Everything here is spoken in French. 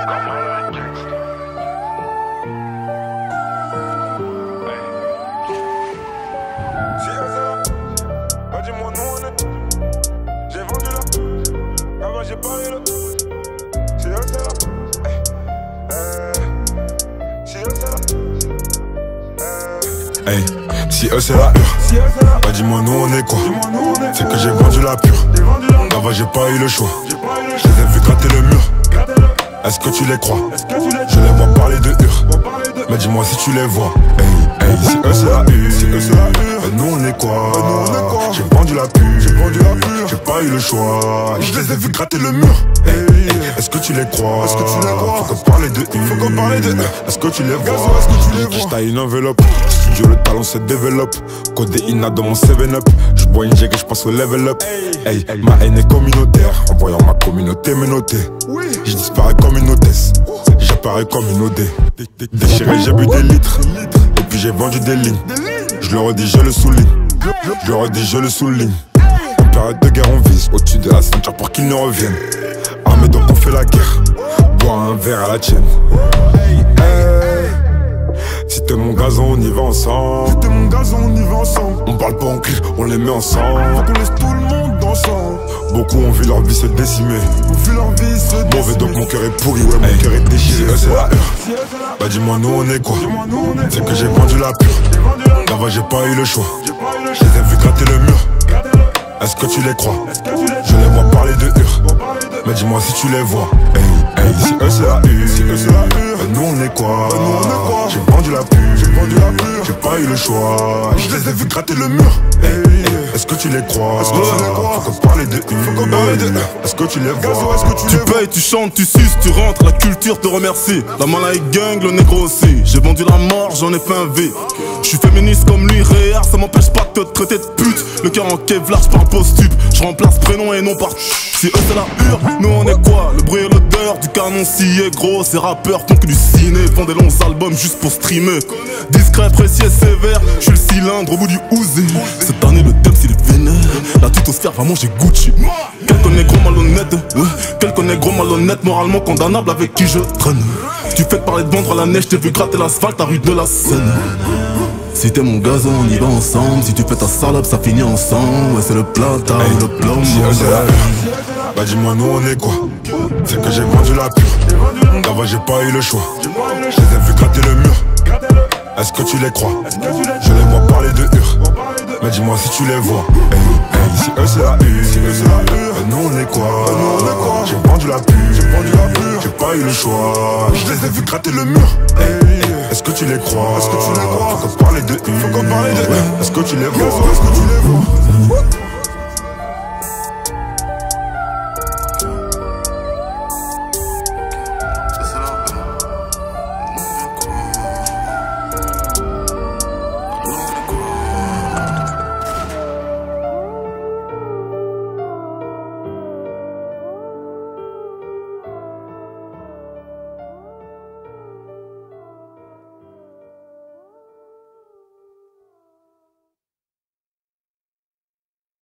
Dis-moi nous on est. J'ai vendu là. Avant j'ai parlé là. Si eux c'est là. Si eux c'est là. Hey, si eux c'est la hure. Bah dis-moi nous on est quoi. C'est que j'ai vendu la pure. Avant j'ai pas eu le choix. Je les ai vus gratter le mur. Est-ce que tu les crois? Je les vois parler de hure. Mais dis-moi si tu les vois. Hey, hey, si eux c'est la hure. Nous on est quoi? J'ai vendu la pure. J'ai pas eu le choix. Je les ai vus gratter le mur. Hey, hey, est-ce que tu les crois? Faut qu'on parle de hure. Est-ce que tu les vois? Je taille une enveloppe. Studio le talent se développe. Codéina dans mon 7-up. Je bois une jig et je passe au level up. Hey, ma haine est communautaire. En voyant ma communauté me noter. Je disparais comme une hôtesse. J'apparais comme une OD. Déchiré, j'ai bu des litres. Et puis j'ai vendu des lignes. Je le redis, je le souligne. Je le redis, je le souligne. En période de guerre, on vise au-dessus de la ceinture pour qu'ils ne reviennent. Armés donc on fait la guerre. Bois un verre à la tienne. Si t'es mon gazon, on y va ensemble. On parle pas, on crie, on les met ensemble. Faut qu'on laisse tout le monde ensemble. Beaucoup ont vu leur vie se décimer. Mauvais donc mon cœur est pourri, ouais mon cœur est déchiré. C'est la hure. Bah dis-moi nous on est quoi? C'est que j'ai vendu la pure. D'avant j'ai pas eu le choix. Je les ai vus gratter le mur. Est-ce que tu les crois? Je les vois parler de hure. Mais dis-moi si tu les vois. Hey, hey, si eux c'est la hure. Nous on est quoi? J'ai vendu la pure. J'ai pas eu le choix. Je les ai vus gratter le mur. Est-ce que tu les crois? Faut qu'on parle de hure. Est-ce que tu les vois? Tu payes, tu chantes, tu suces, tu rentres, la culture te remercie. La malai gang, le négro aussi. J'ai vendu la mort, j'en ai fait un V. Je suis féministe comme lui, réa, ça m'empêche pas de te traiter de pute. Le cœur en kevlar, j'parle post-tube. J'remplace prénom et nom par. Si eux c'est la hure, nous on est quoi? Le bruit et l'odeur du canon scié gros. Ces rappeurs font que du ciné, font des longs albums juste pour streamer. Discret, précis et sévère, je suis le cylindre au bout du ouzé. Cette année le thème c'est les vénères. La tutosphère va manger Gucci. Quelqu'un négro malhonnête, quelqu'un négro malhonnête, moralement condamnable avec qui je traîne. Tu fais parler de vendre à la neige, t'es vu gratter l'asphalte à rue de la Seine. Si t'es mon gazon, on y va ensemble. Si tu fais ta salope, ça finit ensemble. Ouais, c'est le plata ou le plomb. Bah dis-moi nous on est quoi? C'est que j'ai vendu la pure. D'avant j'ai pas eu le choix. Je les ai vus gratter le mur. Est-ce que tu les crois? Je les vois parler de hure. Mais dis-moi si tu les vois. Hey, hey, si eux c'est la hure. Nous on est quoi? J'ai vendu la pure. J'ai pas eu le choix. Je les ai vus gratter le mur. Est-ce que tu les crois? Faut qu'on parle de hure. Est-ce que tu les vois?